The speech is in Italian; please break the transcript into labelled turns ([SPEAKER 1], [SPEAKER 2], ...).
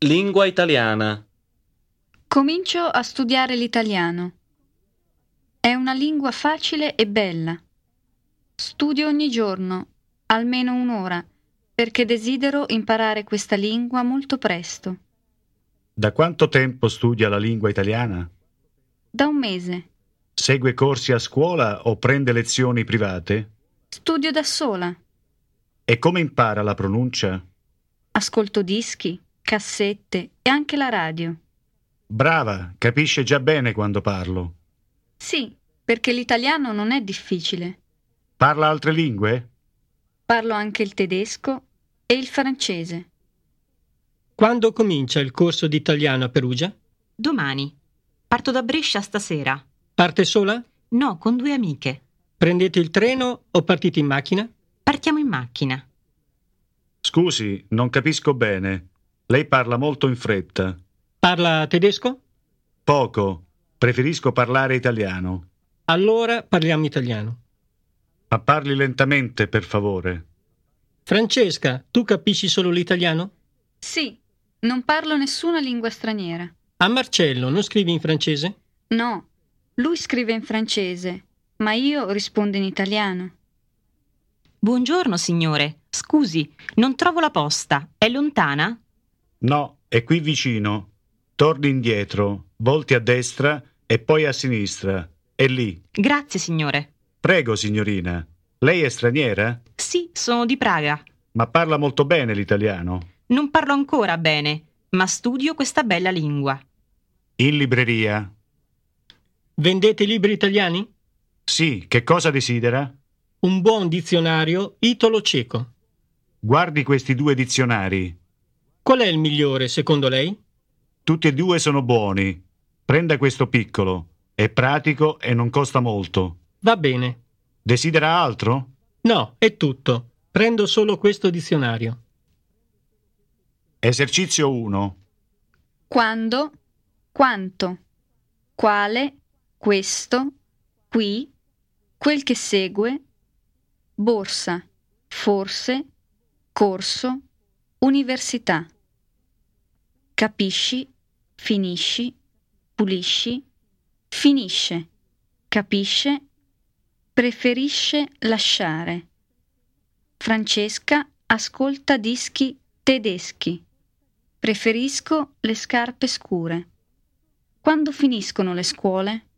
[SPEAKER 1] Lingua italiana.
[SPEAKER 2] Comincio a studiare l'italiano. È una lingua facile e bella. Studio ogni giorno, almeno un'ora, perché desidero imparare questa lingua molto presto.
[SPEAKER 3] Da quanto tempo studia la lingua italiana?
[SPEAKER 2] Da un mese.
[SPEAKER 3] Segue corsi a scuola o prende lezioni private?
[SPEAKER 2] Studio da sola.
[SPEAKER 3] E come impara la pronuncia?
[SPEAKER 2] Ascolto dischi, cassette e anche la radio.
[SPEAKER 3] Brava, capisce già bene quando parlo.
[SPEAKER 2] Sì, perché l'italiano non è difficile.
[SPEAKER 3] Parla altre lingue?
[SPEAKER 2] Parlo anche il tedesco e il francese.
[SPEAKER 4] Quando comincia il corso di italiano a Perugia?
[SPEAKER 5] Domani. Parto da Brescia stasera.
[SPEAKER 4] Parte sola?
[SPEAKER 5] No, con 2 amiche.
[SPEAKER 4] Prendete il treno o partite in macchina?
[SPEAKER 5] Partiamo in macchina.
[SPEAKER 3] Scusi, non capisco bene. Lei parla molto in fretta.
[SPEAKER 4] Parla tedesco?
[SPEAKER 3] Poco. Preferisco parlare italiano.
[SPEAKER 4] Allora parliamo italiano.
[SPEAKER 3] Ma parli lentamente, per favore.
[SPEAKER 4] Francesca, tu capisci solo l'italiano?
[SPEAKER 2] Sì, non parlo nessuna lingua straniera.
[SPEAKER 4] A Marcello non scrivi in francese?
[SPEAKER 2] No, lui scrive in francese, ma io rispondo in italiano.
[SPEAKER 5] Buongiorno, signore. Scusi, non trovo la posta. È lontana?
[SPEAKER 3] No, è qui vicino. Torni indietro, volti a destra e poi a sinistra. È lì.
[SPEAKER 5] Grazie, signore.
[SPEAKER 3] Prego, signorina. Lei è straniera?
[SPEAKER 5] Sì, sono di Praga.
[SPEAKER 3] Ma parla molto bene l'italiano.
[SPEAKER 5] Non parlo ancora bene, ma studio questa bella lingua.
[SPEAKER 3] In libreria?
[SPEAKER 4] Vendete libri italiani?
[SPEAKER 3] Sì, che cosa desidera?
[SPEAKER 4] Un buon dizionario italo-ceco.
[SPEAKER 3] Guardi questi 2 dizionari.
[SPEAKER 4] Qual è il migliore secondo lei?
[SPEAKER 3] Tutti e 2 sono buoni. Prenda questo piccolo. È pratico e non costa molto.
[SPEAKER 4] Va bene.
[SPEAKER 3] Desidera altro?
[SPEAKER 4] No, è tutto. Prendo solo questo dizionario.
[SPEAKER 3] Esercizio 1.
[SPEAKER 2] Quando, quanto, quale, questo, qui, quel che segue, borsa, forse, corso, università. Capisci, finisci, pulisci, finisce, capisce, preferisce lasciare. Francesca ascolta dischi tedeschi. Preferisco le scarpe scure. Quando finiscono le scuole?